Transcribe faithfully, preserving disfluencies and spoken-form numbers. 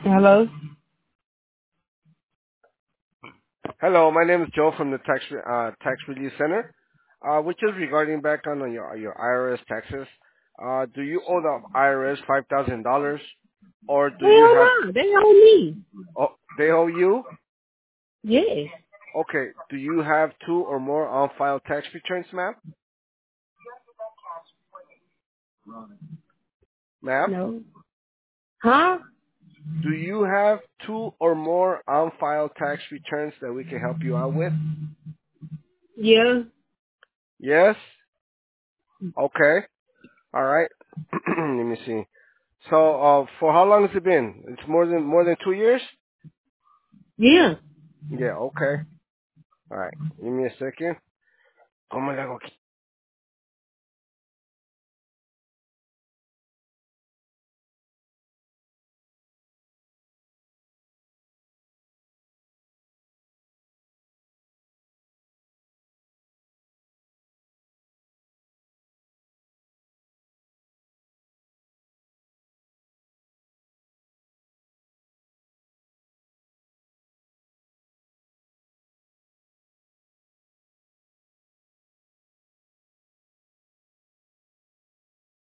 Hello? Hello, my name is Joe from the Tax uh, Tax Relief Center, uh, which is regarding back on your your I R S taxes. Uh, do you owe the I R S five thousand dollars, or do you Hell have? no, they owe me. Oh, they owe you. Yes. Okay. Do you have two or more on-file tax returns, ma'am? Ma'am, No. Huh? do you have two or more on-file tax returns that we can help you out with? Yeah. Yes. Okay. All right. Let me see. So, uh, for how long has it been? It's more than more than two years. Yeah. Yeah. Okay. All right. Give me a second. Oh my God. Okay.